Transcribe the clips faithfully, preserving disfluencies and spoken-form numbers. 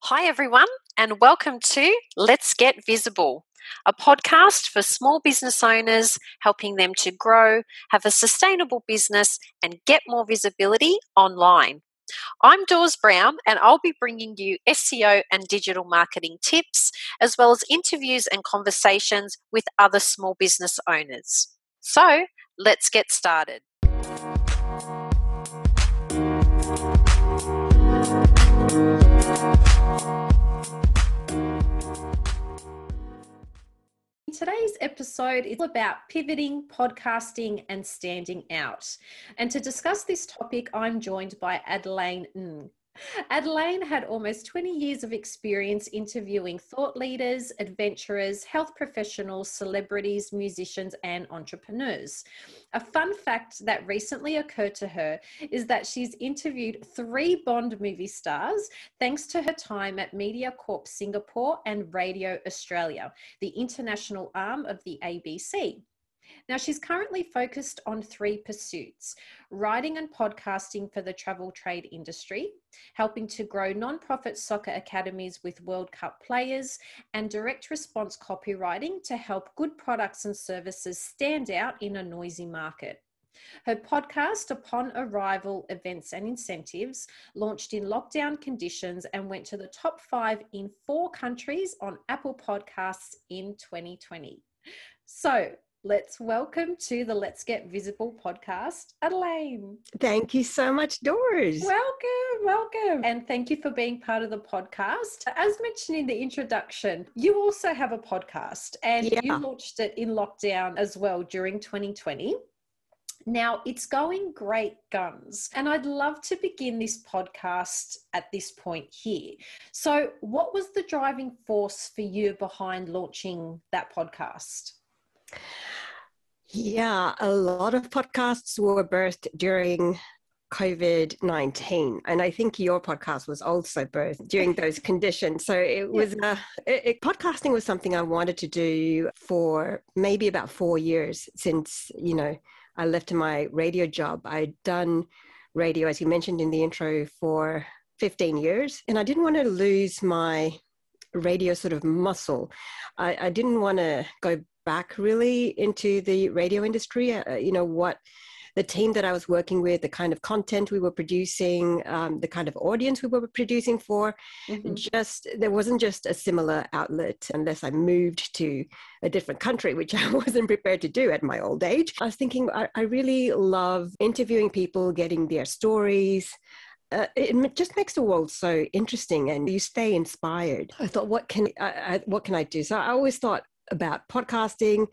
Hi, everyone, and welcome to Let's Get Visible, a podcast for small business owners, helping them to grow, have a sustainable business, and get more visibility online. I'm Dawes Brown, and I'll be bringing you S E O and digital marketing tips, as well as interviews and conversations with other small business owners. So, let's get started. Today's episode is about pivoting, podcasting, and standing out. And to discuss this topic, I'm joined by Adelaine Ng. Adelaine had almost twenty years of experience interviewing thought leaders, adventurers, health professionals, celebrities, musicians, and entrepreneurs. A fun fact that recently occurred to her is that she's interviewed three Bond movie stars thanks to her time at MediaCorp Singapore and Radio Australia, the international arm of the A B C. Now, she's currently focused on three pursuits: writing and podcasting for the travel trade industry, helping to grow non-profit soccer academies with World Cup players, and direct response copywriting to help good products and services stand out in a noisy market. Her podcast, Upon Arrival Events and Incentives, launched in lockdown conditions and went to the top five in four countries on Apple Podcasts in twenty twenty. So, let's welcome to the Let's Get Visible podcast, Adelaine. Thank you so much, Doris. Welcome, welcome. And thank you for being part of the podcast. As mentioned in the introduction, you also have a podcast and yeah. you launched it in lockdown as well during twenty twenty. Now, it's going great guns, and I'd love to begin this podcast at this point here. So what was the driving force for you behind launching that podcast? Yeah, a lot of podcasts were birthed during COVID nineteen. And I think your podcast was also birthed during those conditions. So it was, yeah. uh, it, it, podcasting was something I wanted to do for maybe about four years since, you know, I left my radio job. I'd done radio, as you mentioned in the intro, for fifteen years. And I didn't want to lose my radio sort of muscle. I, I didn't want to go back really into the radio industry. Uh, you know, what the team that I was working with, the kind of content we were producing, um, the kind of audience we were producing for, mm-hmm. just, there wasn't just a similar outlet unless I moved to a different country, which I wasn't prepared to do at my old age. I was thinking, I, I really love interviewing people, getting their stories. Uh, it just makes the world so interesting and you stay inspired. I thought, what can I, I, what can I do? So I always thought about podcasting,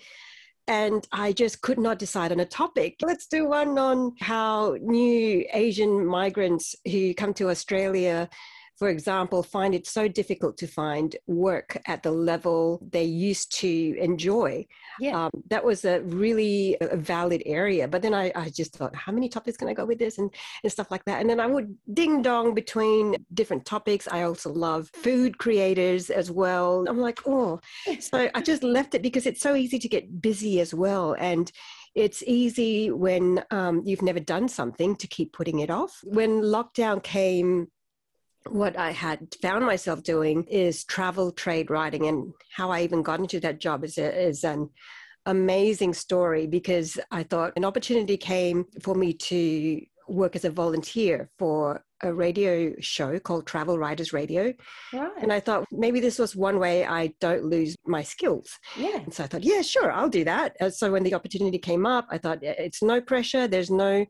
and I just could not decide on a topic. Let's do one on how new Asian migrants who come to Australia, for example, find it so difficult to find work at the level they used to enjoy. Yeah. Um, that was a really a valid area. But then I, I just thought, how many topics can I go with this and, and stuff like that? And then I would ding dong between different topics. I also love food creators as well. I'm like, oh, so I just left it because it's so easy to get busy as well. And it's easy when um, you've never done something to keep putting it off. When lockdown came, what I had found myself doing is travel trade writing, and how I even got into that job is, a, is an amazing story, because I thought an opportunity came for me to work as a volunteer for a radio show called Travel Writers Radio. Right. And I thought maybe this was one way I don't lose my skills. Yeah. And so I thought, yeah, sure, I'll do that. And so when the opportunity came up, I thought it's no pressure. There's no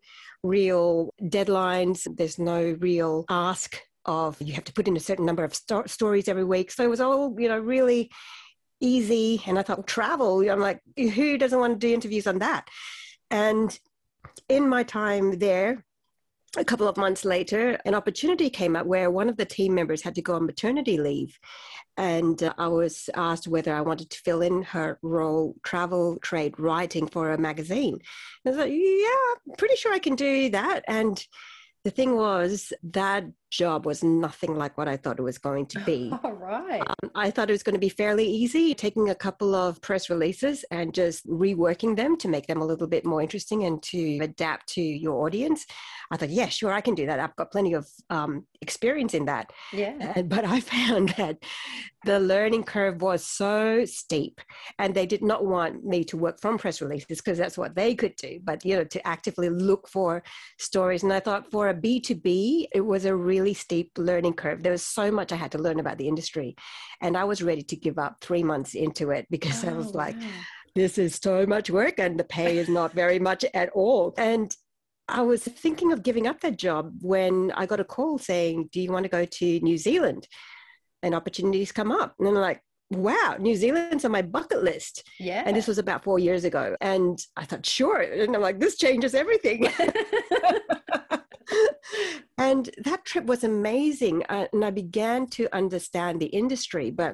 real deadlines. There's no real ask of you have to put in a certain number of sto- stories every week. So it was all, you know, really easy. And I thought, travel, I'm like, who doesn't want to do interviews on that? And in my time there, a couple of months later, an opportunity came up where one of the team members had to go on maternity leave. And uh, I was asked whether I wanted to fill in her role, travel trade writing for a magazine. And I was like, yeah, I'm pretty sure I can do that. And the thing was that job was nothing like what I thought it was going to be. All right. Um, I thought it was going to be fairly easy, taking a couple of press releases and just reworking them to make them a little bit more interesting and to adapt to your audience. I thought, yeah, sure, I can do that. I've got plenty of um, experience in that. Yeah. And, but I found that the learning curve was so steep, and they did not want me to work from press releases because that's what they could do, but, you know, to actively look for stories. And I thought for a B two B, it was a really steep learning curve. There was so much I had to learn about the industry, and I was ready to give up three months into it because Oh, I was like, wow. this is so much work and the pay is not very much at all. And I was thinking of giving up that job when I got a call saying, do you want to go to New Zealand? And opportunities come up. And I'm like, wow, New Zealand's on my bucket list. Yeah. And this was about four years ago. And I thought, sure. And I'm like, this changes everything. And that trip was amazing. Uh, and I began to understand the industry. But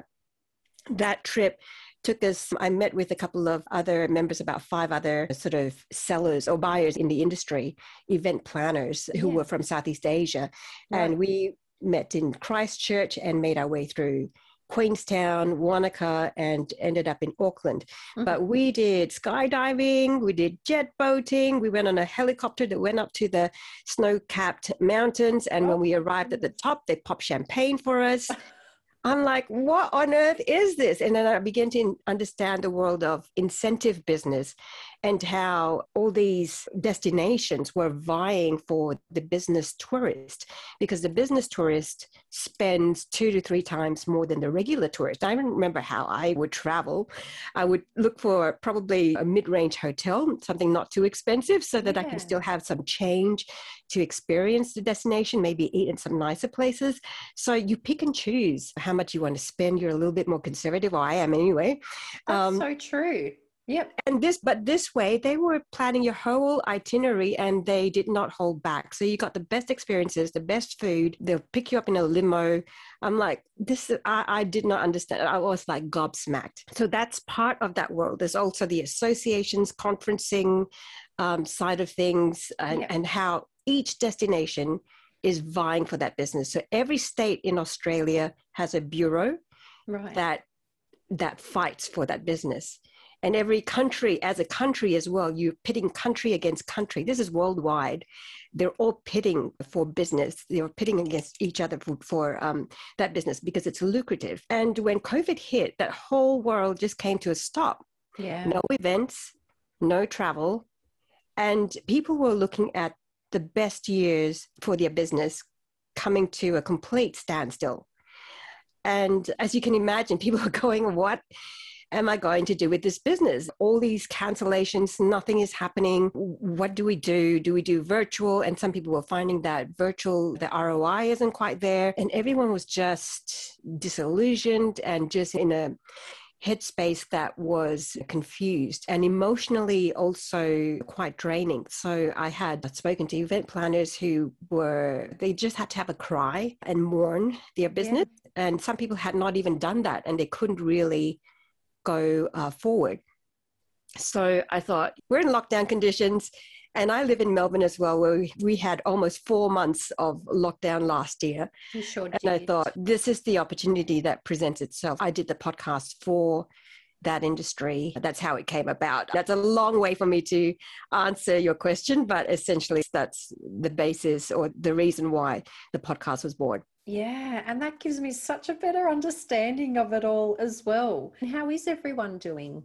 that trip took us, I met with a couple of other members, about five other sort of sellers or buyers in the industry, event planners who Yeah. were from Southeast Asia. Right. And we met in Christchurch and made our way through Queenstown, Wanaka, and ended up in Auckland. Mm-hmm. But we did skydiving, we did jet boating, we went on a helicopter that went up to the snow-capped mountains. And Oh. when we arrived at the top, they popped champagne for us. I'm like, what on earth is this? And then I began to understand the world of incentive business and how all these destinations were vying for the business tourist, because the business tourist spends two to three times more than the regular tourist. I remember how I would travel. I would look for probably a mid-range hotel, something not too expensive, so that I Yeah. can still have some change to experience the destination, maybe eat in some nicer places. So you pick and choose how much you want to spend. You're a little bit more conservative, or I am anyway. That's Um, so true. Yep. and this, but this way, they were planning your whole itinerary and they did not hold back. So you got the best experiences, the best food. They'll pick you up in a limo. I'm like, this, I, I did not understand. I was like gobsmacked. So that's part of that world. There's also the associations, conferencing um, side of things, and, Yeah. and how each destination is vying for that business. So every state in Australia has a bureau Right. that that fights for that business. And every country, as a country as well, you're pitting country against country. This is worldwide. They're all pitting for business. They're pitting against each other for, for um, that business because it's lucrative. And when COVID hit, that whole world just came to a stop. Yeah. No events, no travel. And people were looking at the best years for their business coming to a complete standstill. And as you can imagine, people are going, what am I going to do with this business? All these cancellations, nothing is happening. What do we do? Do we do virtual? And some people were finding that virtual, the R O I isn't quite there. And everyone was just disillusioned and just in a headspace that was confused and emotionally also quite draining. So I had spoken to event planners who were, they just had to have a cry and mourn their business. Yeah. And some people had not even done that and they couldn't really go uh, forward. So I thought, we're in lockdown conditions. And I live in Melbourne as well, where we, we had almost four months of lockdown last year. You sure and did. I thought, this is the opportunity that presents itself. I did the podcast for that industry. That's how it came about. That's a long way for me to answer your question, but essentially that's the basis or the reason why the podcast was born. Yeah, and that gives me such a better understanding of it all as well. How is everyone doing?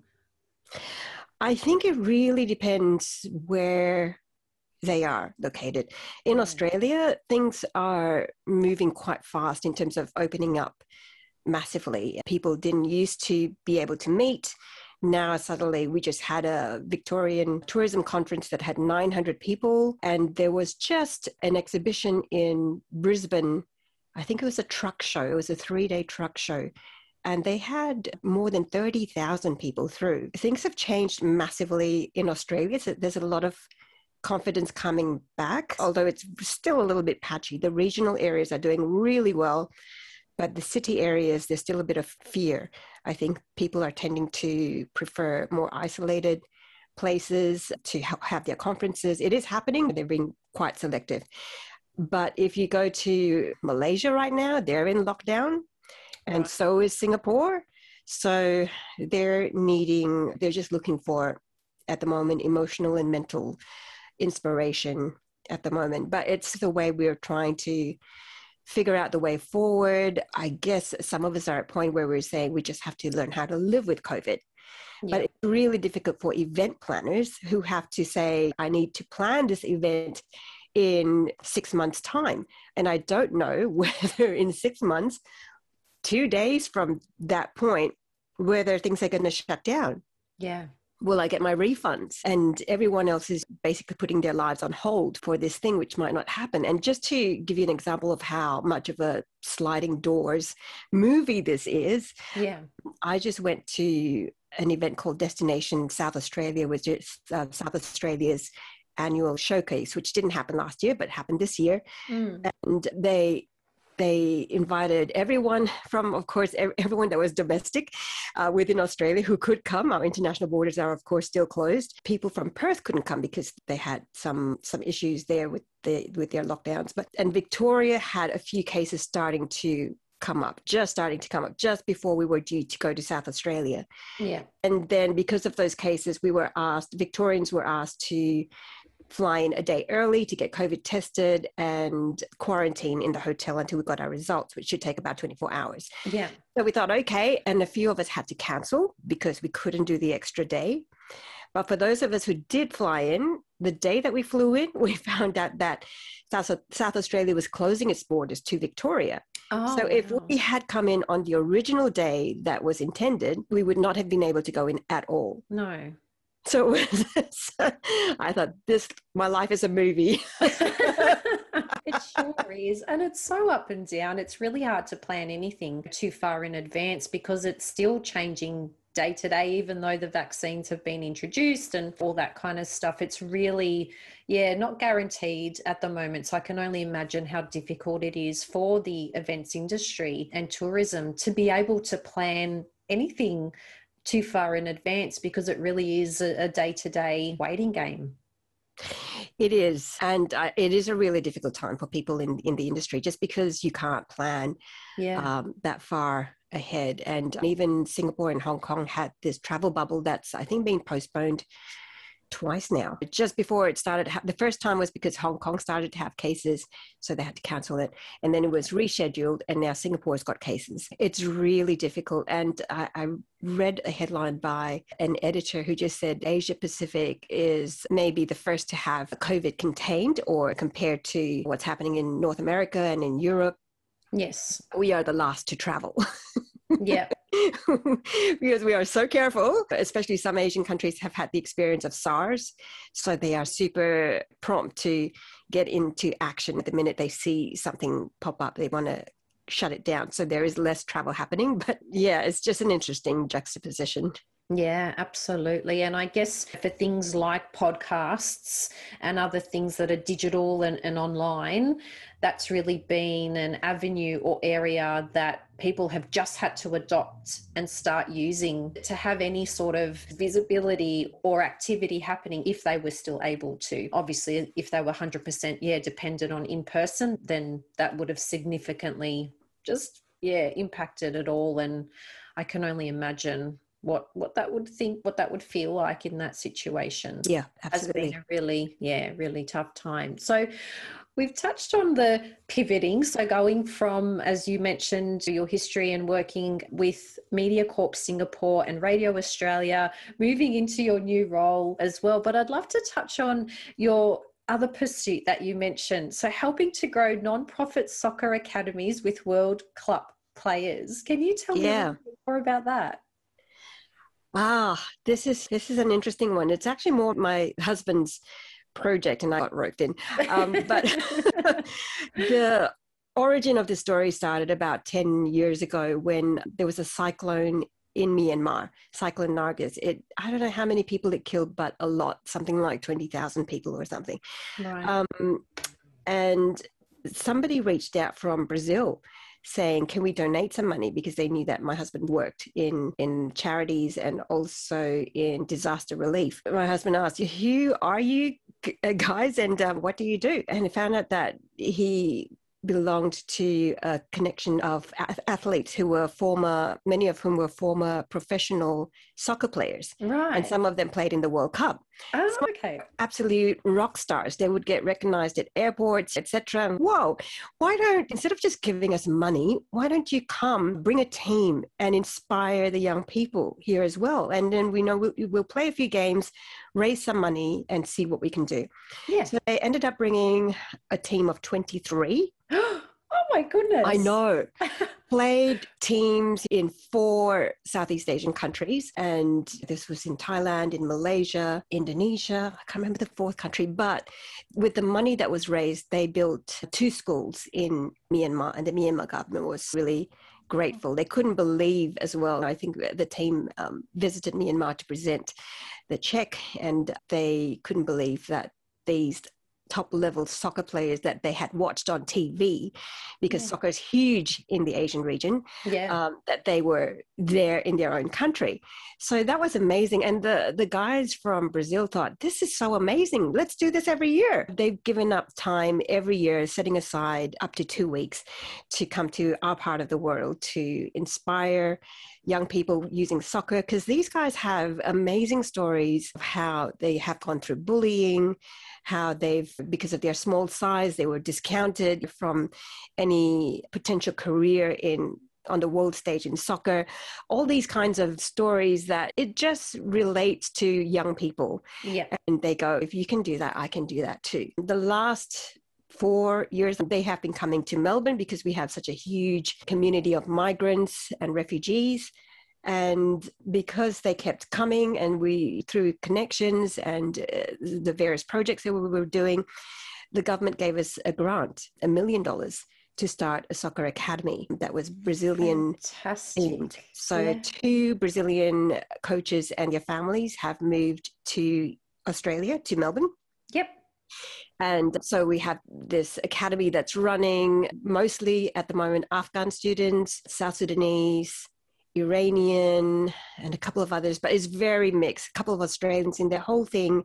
I think it really depends where they are located. In Australia, things are moving quite fast in terms of opening up massively. People didn't used to be able to meet. Now suddenly we just had a Victorian tourism conference that had nine hundred people, and there was just an exhibition in Brisbane. I think it was a truck show. It was a three-day truck show. And they had more than thirty thousand people through. Things have changed massively in Australia. So there's a lot of confidence coming back, although it's still a little bit patchy. The regional areas are doing really well, but the city areas, there's still a bit of fear. I think people are tending to prefer more isolated places to have their conferences. It is happening, but they're being quite selective. But if you go to Malaysia right now, they're in lockdown, and Right. so is Singapore. So they're needing, they're just looking for, at the moment, emotional and mental inspiration at the moment. But it's the way we're trying to figure out the way forward. I guess some of us are at a point where we're saying we just have to learn how to live with COVID. Yeah. But it's really difficult for event planners who have to say, I need to plan this event in six months' time. And I don't know whether in six months, two days from that point, whether things are going to shut down. Yeah. Will I get my refunds? And everyone else is basically putting their lives on hold for this thing, which might not happen. And just to give you an example of how much of a sliding doors movie this is, Yeah. I just went to an event called Destination South Australia, which is uh, South Australia's annual showcase, which didn't happen last year, but happened this year. Mm. And they they invited everyone from, of course, everyone that was domestic uh, within Australia who could come. Our international borders are, of course, still closed. People from Perth couldn't come because they had some some issues there with the with their lockdowns. But and Victoria had a few cases starting to come up, just starting to come up, just before we were due to go to South Australia. Yeah. And then because of those cases, we were asked, Victorians were asked to fly in a day early to get COVID tested and quarantine in the hotel until we got our results, which should take about twenty-four hours. Yeah. So we thought, okay, and a few of us had to cancel because we couldn't do the extra day. But for those of us who did fly in, the day that we flew in, we found out that South, South Australia was closing its borders to Victoria. Oh, so if wow. we had come in on the original day that was intended, we would not have been able to go in at all. No. So I thought, this, my life is a movie. It sure is. And it's so up and down. It's really hard to plan anything too far in advance because it's still changing day to day, even though the vaccines have been introduced and all that kind of stuff. It's really, yeah, not guaranteed at the moment. So I can only imagine how difficult it is for the events industry and tourism to be able to plan anything too far in advance, because it really is a, a day-to-day waiting game. It is. And uh, it is a really difficult time for people in, in the industry, just because you can't plan yeah. um, that far ahead. And even Singapore and Hong Kong had this travel bubble that's, I think, been postponed twice now. Just before it started, the first time was because Hong Kong started to have cases, so they had to cancel it. And then it was rescheduled, and now Singapore's got cases. It's really difficult. And I, I read a headline by an editor who just said Asia Pacific is maybe the first to have COVID contained, or compared to what's happening in North America and in Europe. Yes. We are the last to travel. Yeah. Because we are so careful, especially some Asian countries have had the experience of SARS. So they are super prompt to get into action the minute they see something pop up. They want to shut it down. So there is less travel happening. But yeah, it's just an interesting juxtaposition. Yeah, absolutely. And I guess for things like podcasts and other things that are digital and, and online, that's really been an avenue or area that people have just had to adopt and start using to have any sort of visibility or activity happening if they were still able to. Obviously, if they were one hundred percent, yeah, dependent on in person, then that would have significantly just, yeah, impacted it all. And I can only imagine what what that would think, what that would feel like in that situation. Yeah, absolutely. Has been a really, yeah, really tough time. So we've touched on the pivoting. So going from, as you mentioned, your history and working with MediaCorp Singapore and Radio Australia, moving into your new role as well. But I'd love to touch on your other pursuit that you mentioned. So helping to grow non-profit soccer academies with World Club players. Can you tell yeah. me a little bit more about that? Ah, this is this is an interesting one. It's actually more my husband's project, and I got roped in. Um, but the origin of the story started about ten years ago when there was a cyclone in Myanmar, Cyclone Nargis. It I don't know how many people it killed, but a lot, something like twenty thousand people or something. Right. Um, and somebody reached out from Brazil saying, can we donate some money? Because they knew that my husband worked in, in charities and also in disaster relief. My husband asked, who are you uh, guys, and um, what do you do? And I found out that he belonged to a connection of athletes who were former, many of whom were former professional soccer players. Right. And some of them played in the World Cup. Oh, okay. Absolute rock stars. They would get recognized at airports, et cetera. Whoa, why don't, instead of just giving us money, why don't you come, bring a team and inspire the young people here as well? And then we know we'll, we'll play a few games, raise some money and see what we can do. Yeah. So they ended up bringing a team of twenty-three. Oh my goodness. I know. Played teams in four Southeast Asian countries. And this was in Thailand, in Malaysia, Indonesia. I can't remember the fourth country. But with the money that was raised, they built two schools in Myanmar. And the Myanmar government was really grateful. They couldn't believe as well. I think the team um, visited Myanmar to present the check. And they couldn't believe that these top level soccer players that they had watched on T V, because yeah. soccer is huge in the Asian region, yeah. um, that they were there in their own country. So that was amazing. And the, the guys from Brazil thought, this is so amazing. Let's do this every year. They've given up time every year, setting aside up to two weeks to come to our part of the world to inspire young people using soccer, because these guys have amazing stories of how they have gone through bullying, how they've, because of their small size, they were discounted from any potential career in on the world stage in soccer. All these kinds of stories that it just relates to young people. Yeah. And they go, if you can do that, I can do that too. The last four years, they have been coming to Melbourne because we have such a huge community of migrants and refugees. And because they kept coming, and we, through connections and uh, the various projects that we were doing, the government gave us a grant, a million dollars, to start a soccer academy that was Brazilian themed. So yeah. two Brazilian coaches and their families have moved to Australia, to Melbourne. Yep. And so we have this academy that's running mostly at the moment Afghan students, South Sudanese, Iranian, and a couple of others, but it's very mixed. A couple of Australians in. Their whole thing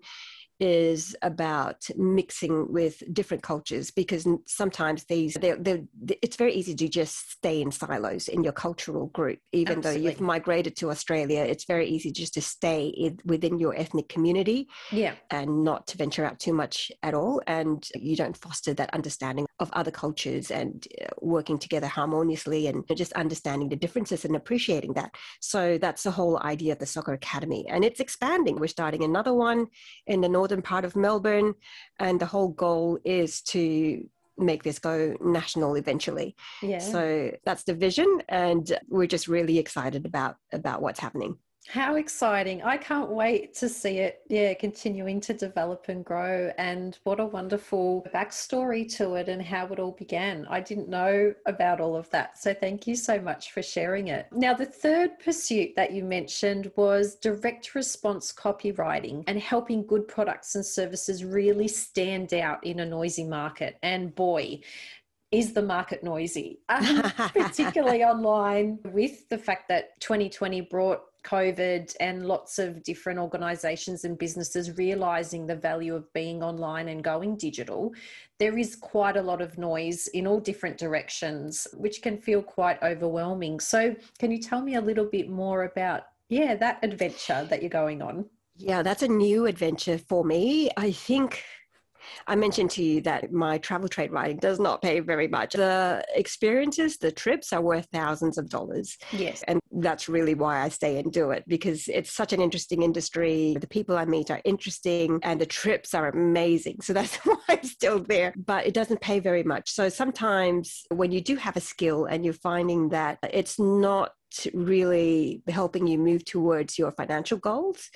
is about mixing with different cultures, because sometimes these they're, they're, it's very easy to just stay in silos in your cultural group. Even Absolutely. Though you've migrated to Australia, it's very easy just to stay in, within your ethnic community, yeah, and not to venture out too much at all. And you don't foster that understanding of other cultures and working together harmoniously, and just understanding the differences and appreciating that. So that's the whole idea of the Soccer Academy, and it's expanding. We're starting another one in the northern part of Melbourne, and the whole goal is to make this go national eventually. Yeah. So that's the vision, and we're just really excited about about what's happening. How exciting. I can't wait to see it, yeah, continuing to develop and grow. And what a wonderful backstory to it and how it all began. I didn't know about all of that. So thank you so much for sharing it. Now, the third pursuit that you mentioned was direct response copywriting and helping good products and services really stand out in a noisy market. And boy, is the market noisy, um, particularly online, with the fact that twenty twenty brought COVID and lots of different organizations and businesses realizing the value of being online and going digital. There is quite a lot of noise in all different directions, which can feel quite overwhelming. So can you tell me a little bit more about, yeah, that adventure that you're going on? Yeah, that's a new adventure for me. I think I mentioned to you that my travel trade writing does not pay very much. The experiences, the trips are worth thousands of dollars. Yes. And that's really why I stay and do it, because it's such an interesting industry. The people I meet are interesting and the trips are amazing. So that's why I'm still there. But it doesn't pay very much. So sometimes when you do have a skill and you're finding that it's not really helping you move towards your financial goals,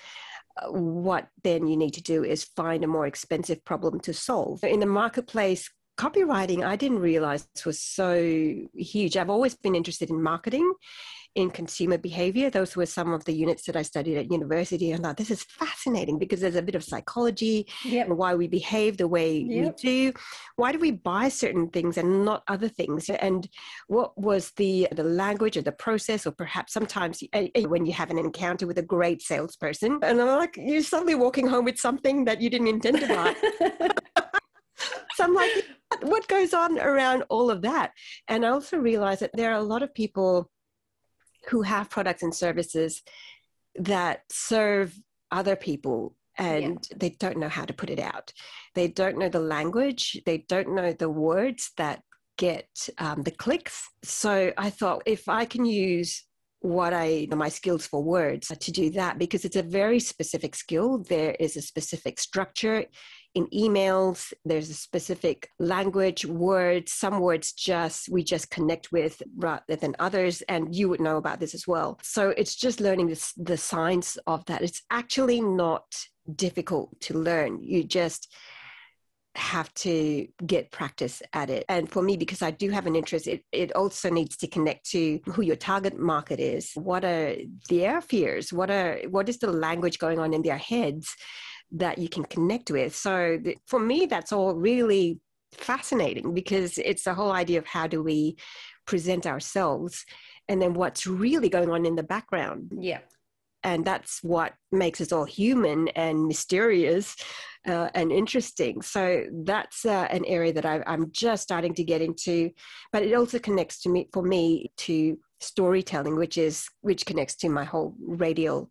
what then you need to do is find a more expensive problem to solve. In the marketplace, copywriting, I didn't realize was so huge. I've always been interested in marketing in consumer behavior. Those were some of the units that I studied at university. And I thought, this is fascinating because there's a bit of psychology Yep. and why we behave the way Yep. we do. Why do we buy certain things and not other things? And what was the, the language or the process, or perhaps sometimes when you have an encounter with a great salesperson, and I'm like, you're suddenly walking home with something that you didn't intend to buy. So I'm like, what goes on around all of that? And I also realized that there are a lot of people who have products and services that serve other people, and yeah. they don't know how to put it out. They don't know the language. They don't know the words that get um, the clicks. So I thought, if I can use what I my skills for words to do that, because it's a very specific skill. There is a specific structure in emails. There's a specific language, words. Some words just we just connect with rather than others, and you would know about this as well. So it's just learning this, the science of that. It's actually not difficult to learn. You just have to get practice at it. And for me, because I do have an interest, it, it also needs to connect to who your target market is. What are their fears? What are what is the language going on in their heads that you can connect with? So th- for me, that's all really fascinating, because it's the whole idea of how do we present ourselves, and then what's really going on in the background. Yeah. And that's what makes us all human and mysterious uh, and interesting. So that's uh, an area that I, I'm just starting to get into. But it also connects to me, for me, to storytelling, which is which connects to my whole radio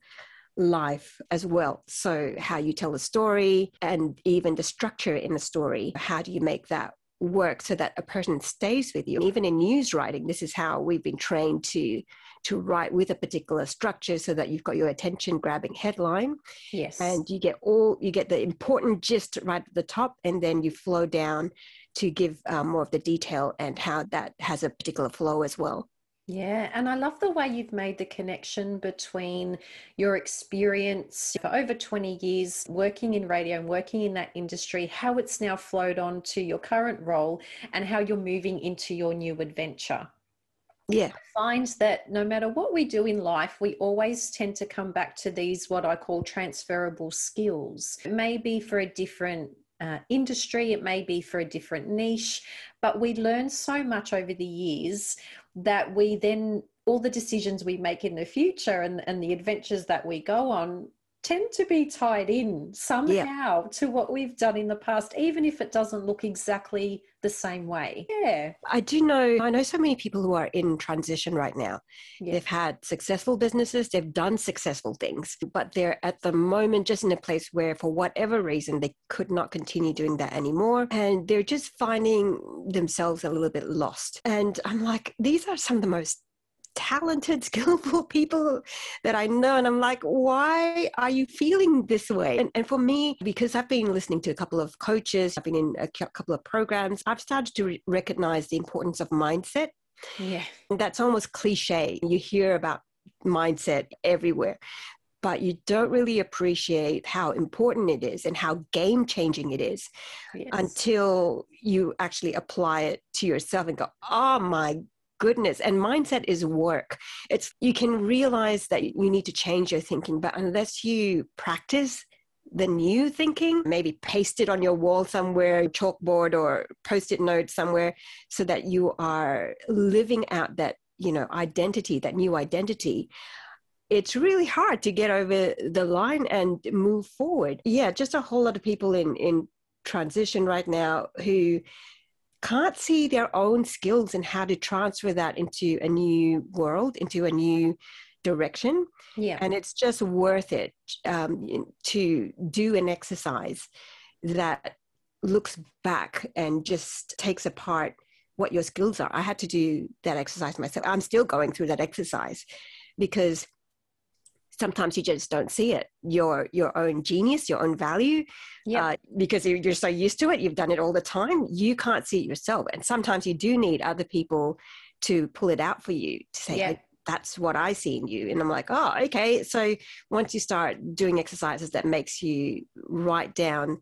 life as well. So how you tell a story, and even the structure in the story. How do you make that work so that a person stays with you? And even in news writing, this is how we've been trained to to write with a particular structure, so that you've got your attention grabbing headline. Yes. And you get all you get the important gist right at the top, and then you flow down to give um, more of the detail and how that has a particular flow as well. Yeah, and I love the way you've made the connection between your experience for over twenty years working in radio and working in that industry, how it's now flowed on to your current role, and how you're moving into your new adventure. Yeah. I find that no matter what we do in life, we always tend to come back to these, what I call transferable skills. It may be for a different uh, industry, it may be for a different niche, but we learn so much over the years that we then, all the decisions we make in the future and, and the adventures that we go on tend to be tied in somehow yeah. to what we've done in the past, even if it doesn't look exactly the same way. Yeah. I do know, I know so many people who are in transition right now. Yeah. They've had successful businesses, they've done successful things, but they're at the moment just in a place where for whatever reason, they could not continue doing that anymore. And they're just finding themselves a little bit lost. And I'm like, these are some of the most talented, skillful people that I know. And I'm like, why are you feeling this way? And, and for me, because I've been listening to a couple of coaches, I've been in a couple of programs, I've started to re- recognize the importance of mindset. Yeah. And that's almost cliche. You hear about mindset everywhere, but you don't really appreciate how important it is and how game-changing it is yes. until you actually apply it to yourself and go, oh my goodness. And mindset is work. It's, you can realize that you need to change your thinking, but unless you practice the new thinking, maybe paste it on your wall somewhere, chalkboard or post-it note somewhere, so that you are living out that, you know, identity, that new identity, it's really hard to get over the line and move forward. Yeah, just a whole lot of people in, in transition right now who can't see their own skills and how to transfer that into a new world, into a new direction. Yeah. And it's just worth it um, to do an exercise that looks back and just takes apart what your skills are. I had to do that exercise myself. I'm still going through that exercise because sometimes you just don't see it, your your own genius, your own value, yep. uh, because you're, you're so used to it. You've done it all the time. You can't see it yourself. And sometimes you do need other people to pull it out for you, to say, yep. hey, that's what I see in you. And I'm like, oh, okay. So once you start doing exercises that makes you write down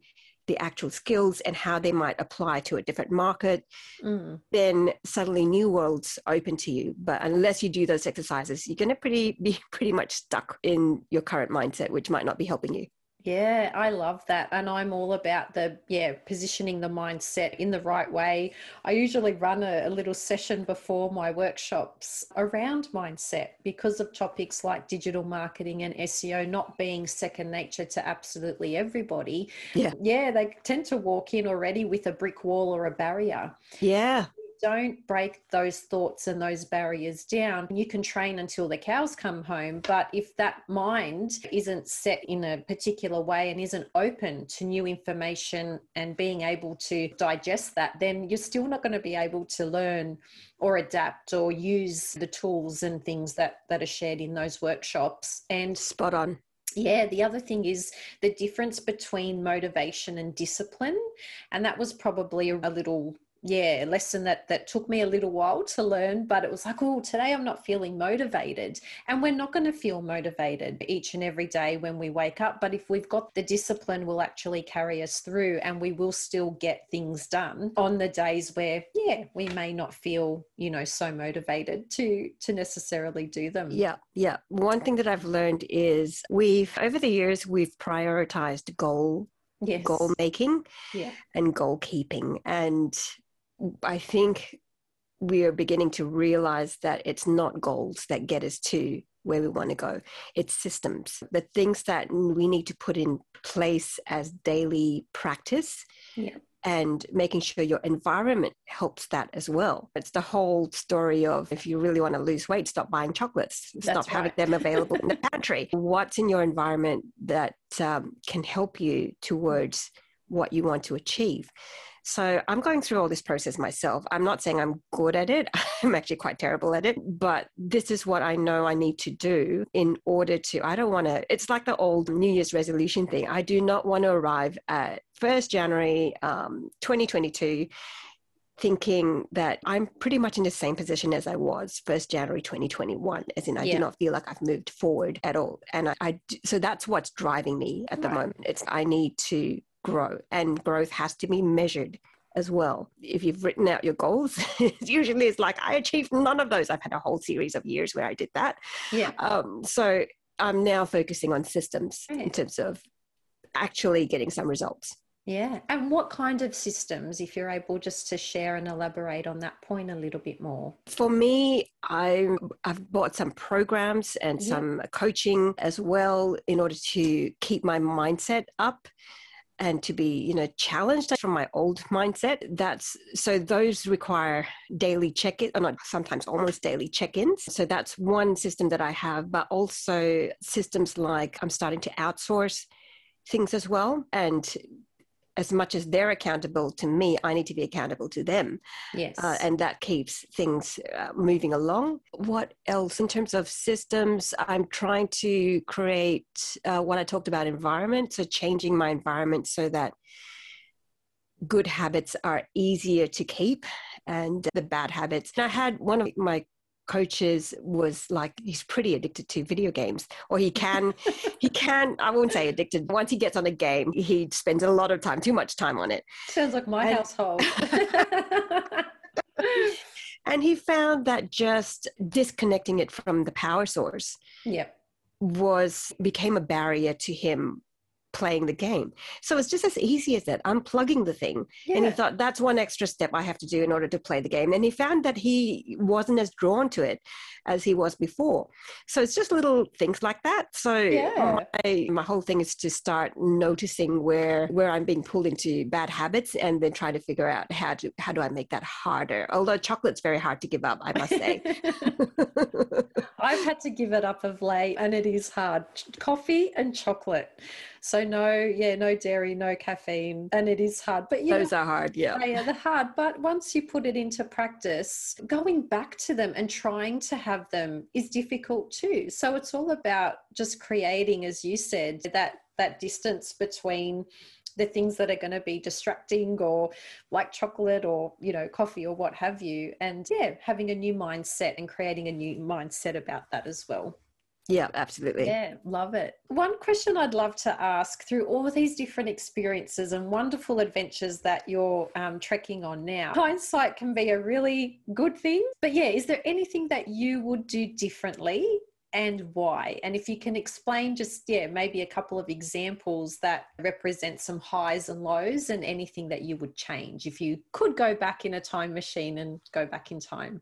the actual skills and how they might apply to a different market, Mm. then suddenly new worlds open to you. But unless you do those exercises, you're going to pretty be pretty much stuck in your current mindset, which might not be helping you. Yeah, I love that. And I'm all about the, yeah, positioning the mindset in the right way. I usually run a, a little session before my workshops around mindset because of topics like digital marketing and S E O not being second nature to absolutely everybody. Yeah. Yeah, they tend to walk in already with a brick wall or a barrier. Yeah. Don't break those thoughts and those barriers down. You can train until the cows come home, but if that mind isn't set in a particular way and isn't open to new information and being able to digest that, then you're still not going to be able to learn or adapt or use the tools and things that that are shared in those workshops. And spot on. Yeah, the other thing is the difference between motivation and discipline. And that was probably a little yeah, lesson that that took me a little while to learn, but it was like, oh, today I'm not feeling motivated. And we're not going to feel motivated each and every day when we wake up. But if we've got the discipline, will actually carry us through and we will still get things done on the days where, yeah, we may not feel, you know, so motivated to to necessarily do them. Yeah, yeah. One thing that I've learned is we've, over the years, we've prioritized goal, yes. goal making yeah. and goal keeping. And I think we are beginning to realize that it's not goals that get us to where we want to go. It's systems, the things that we need to put in place as daily practice. Yeah. And making sure your environment helps that as well. It's the whole story of, if you really want to lose weight, stop buying chocolates, That's stop right. having them available in the pantry. What's in your environment that um, can help you towards what you want to achieve? So I'm going through all this process myself. I'm not saying I'm good at it. I'm actually quite terrible at it, but this is what I know I need to do in order to, I don't want to, it's like the old New Year's resolution thing. I do not want to arrive at first January um, twenty twenty-two thinking that I'm pretty much in the same position as I was first January twenty twenty-one, as in I Yeah. do not feel like I've moved forward at all. And I, I so that's what's driving me at the Right. moment. It's I need to grow, and growth has to be measured as well. If you've written out your goals, usually it's like, I achieved none of those. I've had a whole series of years where I did that. Yeah. Um, so I'm now focusing on systems Right. in terms of actually getting some results. Yeah. And what kind of systems, if you're able just to share and elaborate on that point a little bit more? For me, I, I've bought some programs and Yeah. some coaching as well in order to keep my mindset up and to be, you know, challenged from my old mindset. That's so those require daily check-in, or not sometimes almost daily check-ins. So that's one system that I have, but also systems like I'm starting to outsource things as well. And as much as they're accountable to me, I need to be accountable to them. Yes. Uh, and that keeps things uh, moving along. What else? In terms of systems, I'm trying to create uh, what I talked about, environment. So changing my environment so that good habits are easier to keep and the bad habits. And I had one of my coaches was like, he's pretty addicted to video games, or he can, he can, I won't say addicted. Once he gets on a game, he spends a lot of time, too much time on it. Sounds like my and, household. And he found that just disconnecting it from the power source Yep. was, became a barrier to him playing the game. So it's just as easy as that, unplugging the thing. Yeah. And he thought, that's one extra step I have to do in order to play the game. And he found that he wasn't as drawn to it as he was before. So it's just little things like that. So Yeah. my, my whole thing is to start noticing where where I'm being pulled into bad habits, and then try to figure out how to how do I make that harder. Although chocolate's very hard to give up, I must say. I've had to give it up of late, and it is hard. Coffee and chocolate. So no, yeah, no dairy, no caffeine, and it is hard. But yeah, those are hard, yeah. They are the hard. But once you put it into practice, going back to them and trying to have them is difficult too. So it's all about just creating, as you said, that that distance between the things that are going to be distracting, or like chocolate or, you know, coffee or what have you. And yeah, having a new mindset and creating a new mindset about that as well. Yeah, absolutely. Yeah, love it. One question I'd love to ask, through all these different experiences and wonderful adventures that you're um, trekking on now, hindsight can be a really good thing. But yeah, is there anything that you would do differently and why? And if you can explain just, yeah, maybe a couple of examples that represent some highs and lows and anything that you would change if you could go back in a time machine and go back in time.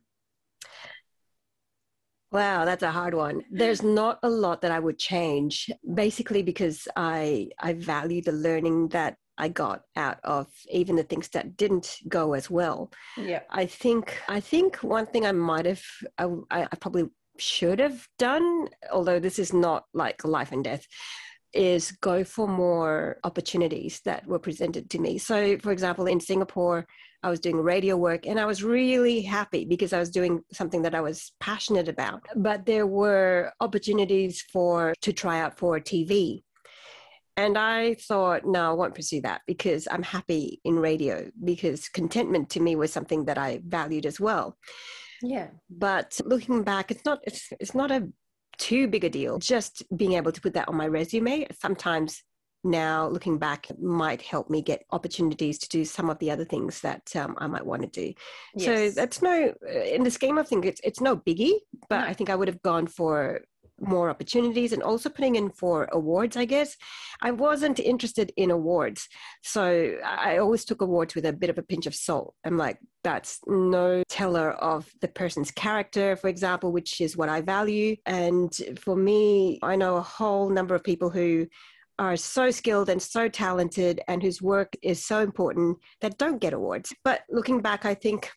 Wow, that's a hard one. There's not a lot that I would change, basically because I I value the learning that I got out of even the things that didn't go as well. Yeah. I think I think one thing I might have I, I probably should have done, although this is not like life and death, is go for more opportunities that were presented to me. So, for example, in Singapore, I was doing radio work and I was really happy because I was doing something that I was passionate about. But there were opportunities for to try out for T V. And I thought, no, I won't pursue that because I'm happy in radio, because contentment to me was something that I valued as well. Yeah. But looking back, it's not it's it's not a too big a deal. Just being able to put that on my resume sometimes now looking back might help me get opportunities to do some of the other things that um, I might want to do. Yes. So that's no, in the scheme of things, it's, it's no biggie, but no. I think I would have gone for more opportunities and also putting in for awards, I guess. I wasn't interested in awards. So I always took awards with a bit of a pinch of salt. I'm like, that's no teller of the person's character, for example, which is what I value. And for me, I know a whole number of people who are so skilled and so talented and whose work is so important that don't get awards. But looking back, I think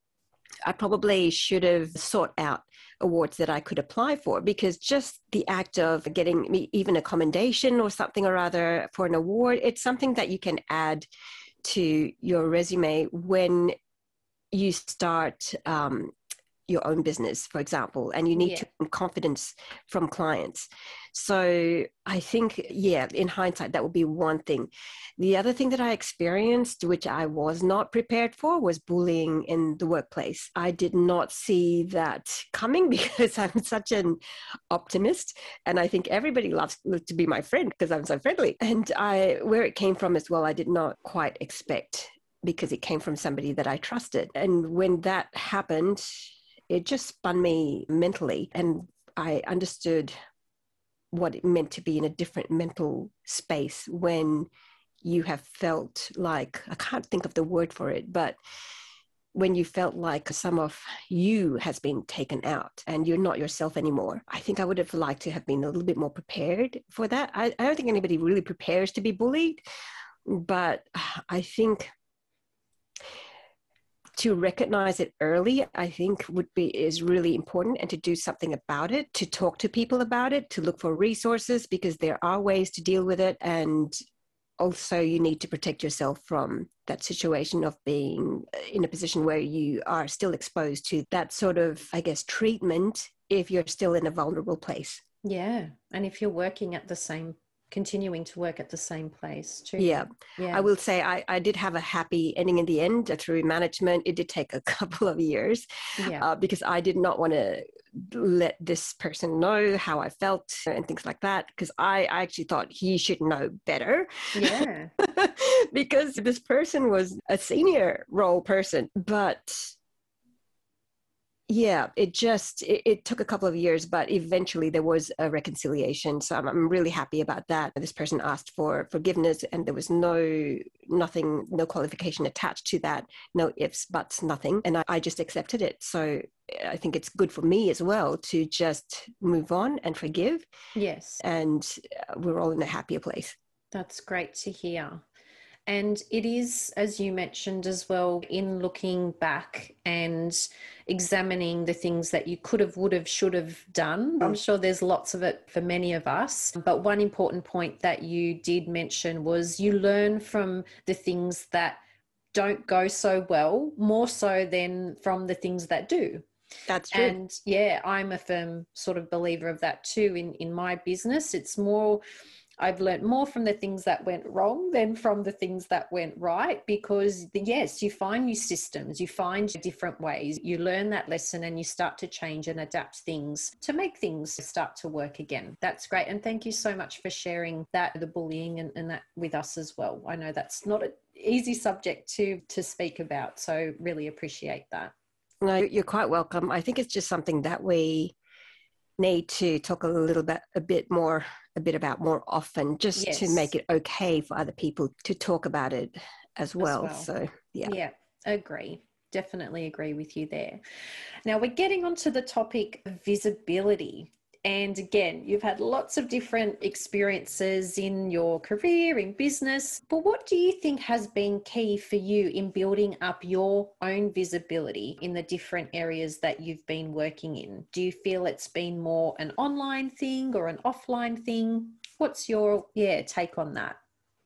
I probably should have sought out awards that I could apply for, because just the act of getting even a commendation or something or other for an award, it's something that you can add to your resume when you start um, your own business, for example, and you need yeah. to have confidence from clients. So I think, yeah, in hindsight, that would be one thing. The other thing that I experienced, which I was not prepared for, was bullying in the workplace. I did not see that coming because I'm such an optimist, and I think everybody loves to be my friend because I'm so friendly. And I, where it came from as well, I did not quite expect, because it came from somebody that I trusted. And when that happened, it just spun me mentally, and I understood what it meant to be in a different mental space when you have felt like, I can't think of the word for it, but when you felt like some of you has been taken out and you're not yourself anymore. I think I would have liked to have been a little bit more prepared for that. I, I don't think anybody really prepares to be bullied, but I think to recognize it early, I think would be is really important, and to do something about it, to talk to people about it, to look for resources, because there are ways to deal with it. And also you need to protect yourself from that situation of being in a position where you are still exposed to that sort of, I guess, treatment if you're still in a vulnerable place. Yeah. And if you're working at the same continuing to work at the same place too. Yeah. yeah. I will say I, I did have a happy ending in the end through management. It did take a couple of years yeah. uh, because I did not want to let this person know how I felt and things like that, because I, I actually thought he should know better. Yeah. Because this person was a senior role person, but yeah, it just, it, it took a couple of years, but eventually there was a reconciliation. So I'm, I'm really happy about that. This person asked for forgiveness, and there was no, nothing, no qualification attached to that, no ifs, buts, nothing. And I, I just accepted it. So I think it's good for me as well to just move on and forgive. Yes. And we're all in a happier place. That's great to hear. And it is, as you mentioned as well, in looking back and examining the things that you could have, would have, should have done. I'm sure there's lots of it for many of us. But one important point that you did mention was you learn from the things that don't go so well, more so than from the things that do. That's true. And yeah, I'm a firm sort of believer of that too in, in my business. It's more, I've learned more from the things that went wrong than from the things that went right, because the, yes, you find new systems, you find different ways, you learn that lesson and you start to change and adapt things to make things start to work again. That's great. And thank you so much for sharing that, the bullying and, and that with us as well. I know that's not an easy subject to, to speak about. So really appreciate that. No, you're quite welcome. I think it's just something that we need to talk a little bit, a bit more, a bit about more often, just Yes. to make it okay for other people to talk about it as well. As well. So, yeah. Yeah, agree. Definitely agree with you there. Now we're getting onto the topic of visibility. And again, you've had lots of different experiences in your career, in business, but what do you think has been key for you in building up your own visibility in the different areas that you've been working in? Do you feel it's been more an online thing or an offline thing? What's your, yeah, take on that?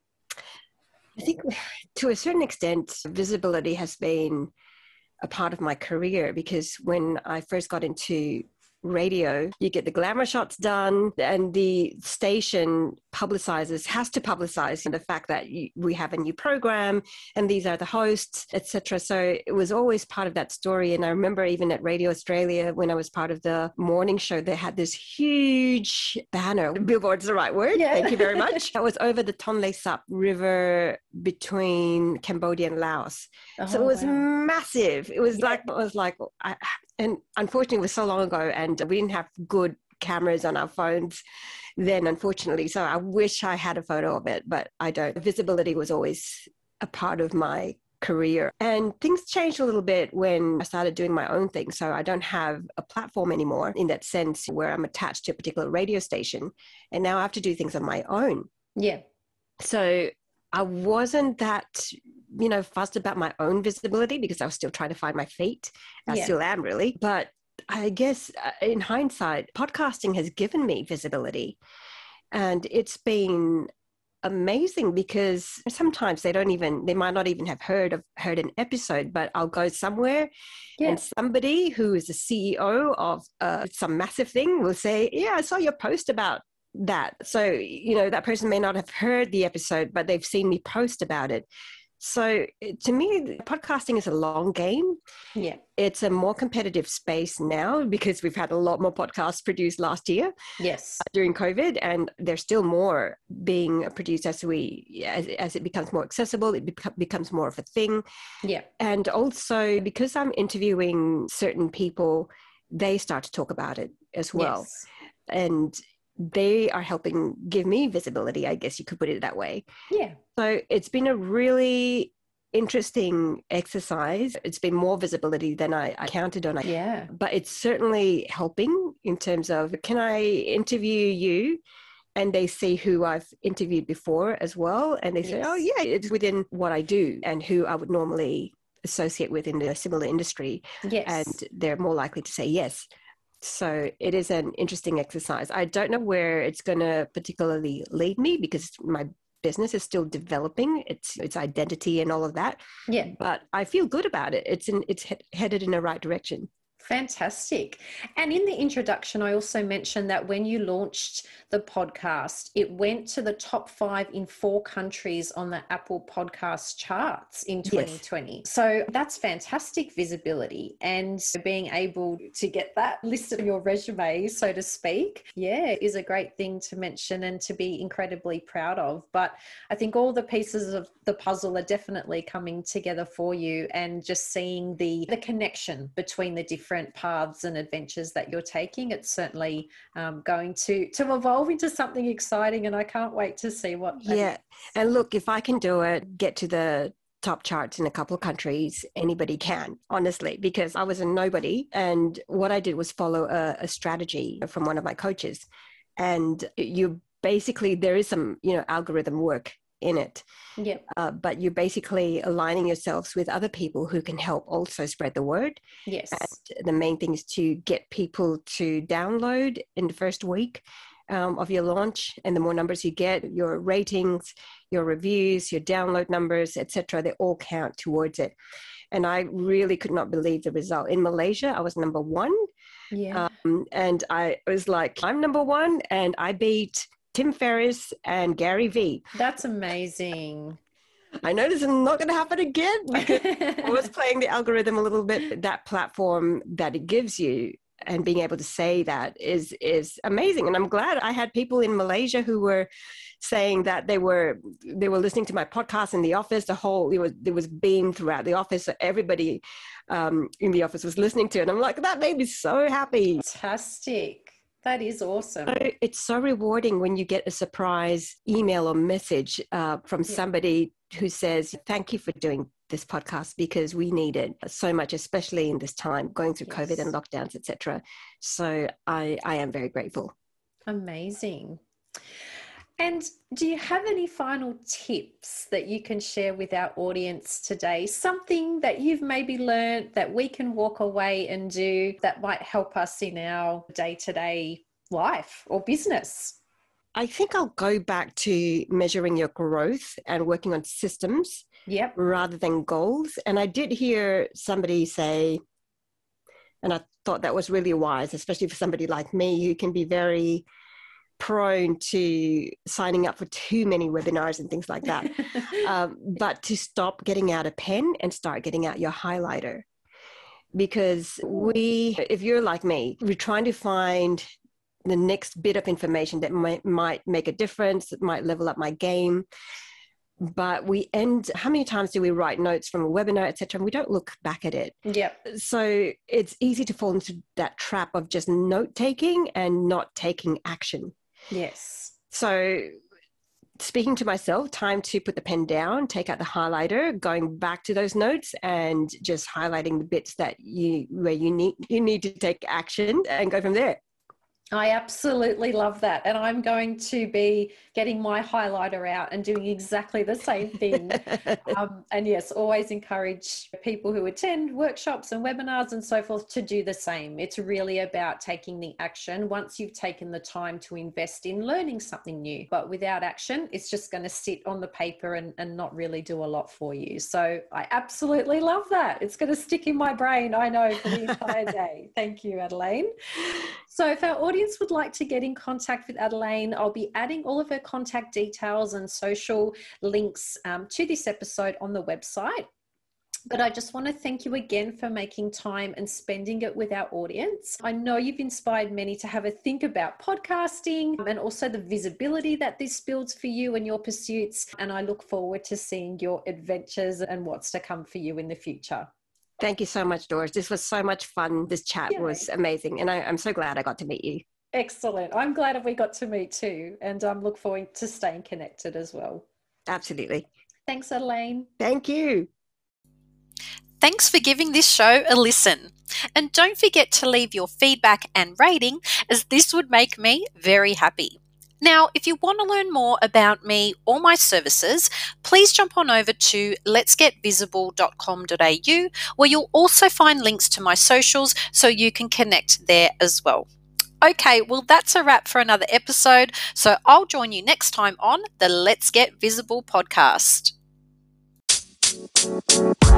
I think to a certain extent, visibility has been a part of my career, because when I first got into radio, you get the glamour shots done, and the station publicizes, has to publicize the fact that you, we have a new program and these are the hosts, et cetera. So it was always part of that story. And I remember even at Radio Australia, when I was part of the morning show, they had this huge banner. Billboard's the right word. Yeah. Thank you very much. That was over the Tonle Sap River between Cambodia and Laos. Oh, so it was wow. massive. It was yeah. like, it was like, I, and unfortunately, it was so long ago, and we didn't have good cameras on our phones then, unfortunately. So I wish I had a photo of it, but I don't. Visibility was always a part of my career. And things changed a little bit when I started doing my own thing. So I don't have a platform anymore in that sense where I'm attached to a particular radio station. And now I have to do things on my own. Yeah. So I wasn't that, you know, fussed about my own visibility, because I was still trying to find my feet. I yeah. still am, really. But I guess in hindsight, podcasting has given me visibility. And it's been amazing, because sometimes they don't even, they might not even have heard of heard an episode, but I'll go somewhere yeah. and somebody who is a C E O of uh, some massive thing will say, yeah, I saw your post about that. So, you know, that person may not have heard the episode, but they've seen me post about it. So to me, podcasting is a long game. Yeah. It's a more competitive space now, because we've had a lot more podcasts produced last year. Yes. During COVID, and there's still more being produced as we, as, as it becomes more accessible, it beca- becomes more of a thing. Yeah. And also because I'm interviewing certain people, they start to talk about it as well. Yes. And they are helping give me visibility, I guess you could put it that way. Yeah. So it's been a really interesting exercise. It's been more visibility than I, I counted on. Yeah. But it's certainly helping in terms of, can I interview you? And they see who I've interviewed before as well. And they say, yes. oh yeah, it's within what I do and who I would normally associate with in a similar industry. Yes. And they're more likely to say yes. So it is an interesting exercise. I don't know where it's going to particularly lead me, because my business is still developing its its identity and all of that. Yeah. But I feel good about it. It's in, it's he- headed in the right direction. Fantastic. And in the introduction, I also mentioned that when you launched the podcast, it went to the top five in four countries on the Apple Podcast charts in twenty twenty. Yes. So that's fantastic visibility, and being able to get that listed on your resume, so to speak, yeah, is a great thing to mention and to be incredibly proud of. But I think all the pieces of the puzzle are definitely coming together for you, and just seeing the, the connection between the different paths and adventures that you're taking, it's certainly um, going to to evolve into something exciting, and I can't wait to see what yeah is. And look, if I can do it, get to the top charts in a couple of countries, anybody can, honestly, because I was a nobody, and what I did was follow a, a strategy from one of my coaches. And you basically, there is some, you know, algorithm work in it. Yeah. Uh, but you're basically aligning yourselves with other people who can help also spread the word. Yes. And the main thing is to get people to download in the first week um, of your launch. And the more numbers you get, your ratings, your reviews, your download numbers, et cetera, they all count towards it. And I really could not believe the result. In Malaysia, I was number one. Yeah. Um, and I was like, I'm number one, and I beat Tim Ferriss and Gary Vee. That's amazing. I know this is not going to happen again because I was playing the algorithm a little bit. That platform that it gives you and being able to say that is is amazing. And I'm glad I had people in Malaysia who were saying that they were they were listening to my podcast in the office. The whole it was there was beamed throughout the office. So everybody um, in the office was listening to it. And I'm like, that made me so happy. Fantastic. That is awesome. So it's so rewarding when you get a surprise email or message uh, from yeah. somebody who says, thank you for doing this podcast because we need it so much, especially in this time, going through yes. COVID and lockdowns, et cetera. So I, I am very grateful. Amazing. And do you have any final tips that you can share with our audience today? Something that you've maybe learned that we can walk away and do that might help us in our day-to-day life or business? I think I'll go back to measuring your growth and working on systems yep. rather than goals. And I did hear somebody say, and I thought that was really wise, especially for somebody like me who can be very prone to signing up for too many webinars and things like that. um, but to stop getting out a pen and start getting out your highlighter. Because we, if you're like me, we're trying to find the next bit of information that might, might make a difference, that might level up my game. But we end, how many times do we write notes from a webinar, et cetera, and we don't look back at it? Yep. So it's easy to fall into that trap of just note taking and not taking action. Yes. So speaking to myself, time to put the pen down, take out the highlighter, going back to those notes and just highlighting the bits that you, where you need, you need to take action and go from there. I absolutely love that. And I'm going to be getting my highlighter out and doing exactly the same thing. um, and yes, always encourage people who attend workshops and webinars and so forth to do the same. It's really about taking the action once you've taken the time to invest in learning something new. But without action, it's just going to sit on the paper and, and not really do a lot for you. So I absolutely love that. It's going to stick in my brain, I know, for the entire day. Thank you, Adelane. So if our audience would like to get in contact with Adelane, I'll be adding all of her contact details and social links um, to this episode on the website. But I just want to thank you again for making time and spending it with our audience. I know you've inspired many to have a think about podcasting and also the visibility that this builds for you and your pursuits. And I look forward to seeing your adventures and what's to come for you in the future. Thank you so much, Doris. This was so much fun. This chat Yay. was amazing. And I, I'm so glad I got to meet you. Excellent. I'm glad we got to meet too. And I'm um, look forward to staying connected as well. Absolutely. Thanks, Adelane. Thank you. Thanks for giving this show a listen. And don't forget to leave your feedback and rating, as this would make me very happy. Now, if you want to learn more about me or my services, please jump on over to lets get visible dot com dot a u, where you'll also find links to my socials so you can connect there as well. Okay, well, that's a wrap for another episode. So I'll join you next time on the Let's Get Visible podcast.